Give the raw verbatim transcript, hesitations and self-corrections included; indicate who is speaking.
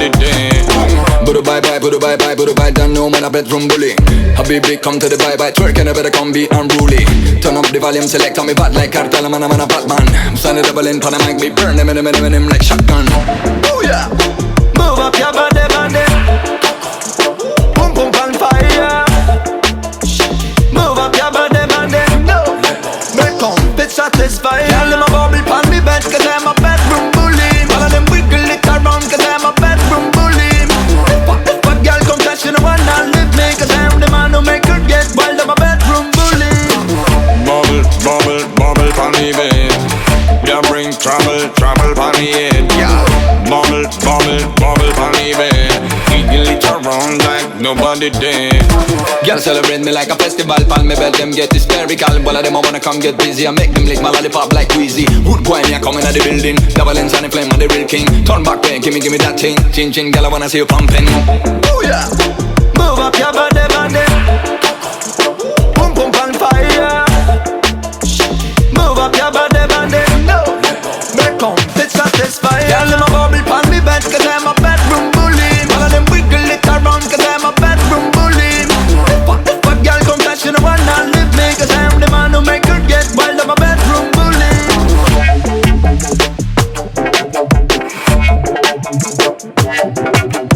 Speaker 1: nobody there.
Speaker 2: Put a bye bye, put a bye bye, put a bye down, no man a bedroom bully. Habibi come to the bye bye, twerk and I better come be unruly. Turn up the volume, select on me bad like cartel, man, man a Batman. Stand double in, pan a mic, me burn them in them in them in them like shotgun. Oh yeah.
Speaker 3: Move up your body, body. Boom, boom, on fire. Move up your body, body. No. Make come, bitch satisfy. Y'all in my bubble pan me bed, cause I'm a bedroom bully. All of them wiggle it around, cause I'm a bedroom bully. Fuck, fuck, girl, come touch you, no one not live me, cause I'm the man who make her get wild. I'm a bedroom bully.
Speaker 1: Bubble, bubble, bubble pon the bed. Yeah, bring trouble, trouble pon the head. Yeah. Bubble, bubble, bubble pon the bed. Wiggle it around like nobody dead.
Speaker 2: Girl celebrate me like a festival, pan me belt, them get hysterical. All of them I wanna come get busy, I make them lick my lollipop like Wheezy. Hood boy, me a coming at the building. Double ends and the flame of the real king. Turn back way, gimme, gimme that thing. Chin chin, girl I wanna see you pumping. Oh yeah.
Speaker 3: Move up your body, body. Boom, boom, on fire. Move up your body, body. No. Break on, bitch satisfy. Y'all in my bubble pan me bed, cause I'm a bedroom bully. All of them wiggle it around, cause I'm a bedroom bully. Fuck, fuck, girl, come touch you, no one not live me, cause I'm the man who make her get wild. I'm a bedroom bully.